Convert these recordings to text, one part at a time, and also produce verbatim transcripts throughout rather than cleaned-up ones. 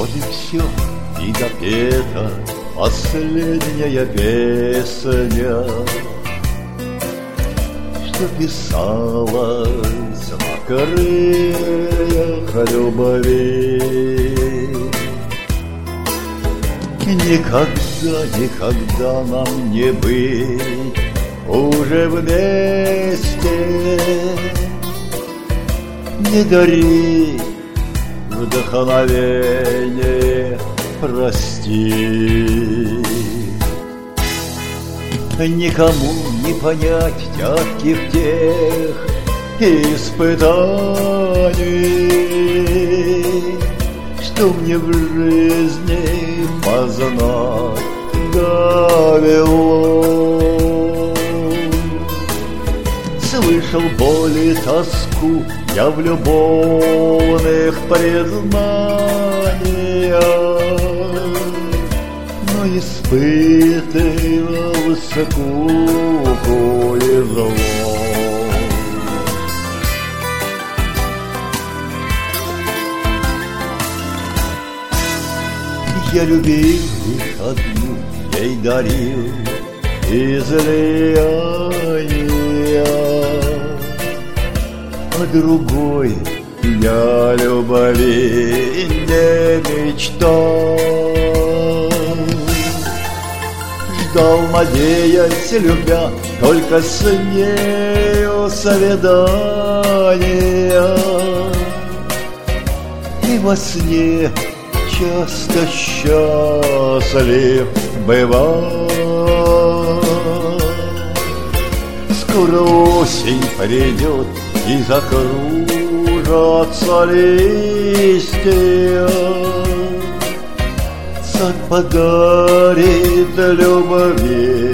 Вот и все, и допета последняя песня, что писалась на крыльях любви. Никогда, никогда нам не быть уже вместе, не дари вдохновение, прости. Никому не понять тягких тех испытаний, что мне в жизни познать довелось. Слышал боль и тоску я в любовных признаниях, но испытывал скуку и злость. Я любил лишь одну, ей дарил излияния, а другой я любви не мечтал. Ждал, надеясь, любя, только с нею свидания, и во сне часто счастлив бывал. Скоро осень придет и закружатся листья, сад подарит любви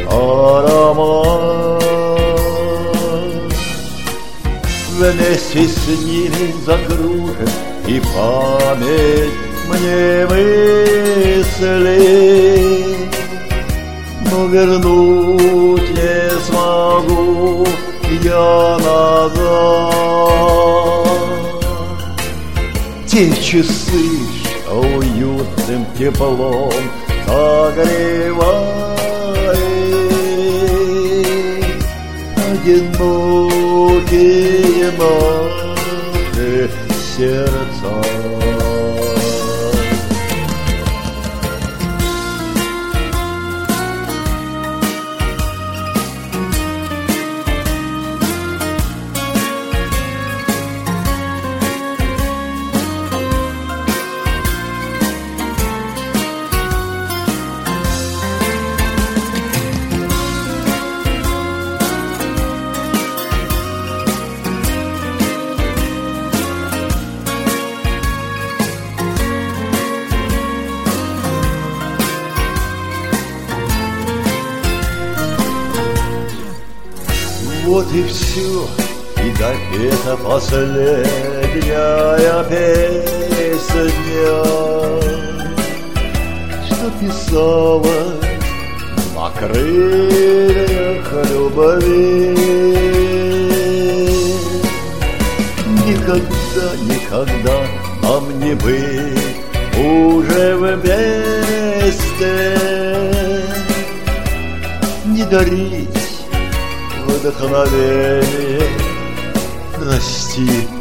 аромат. Вместе с ними закружит и память мне мысли, но вернуть не смогу я назад. Те часы, что уютным теплом согревали одинокие наши сердца. Вот и все, и допета последняя песня, что писалась на крыльях любви. Никогда, никогда нам не быть уже вместе, не дарить вдохновение, прости.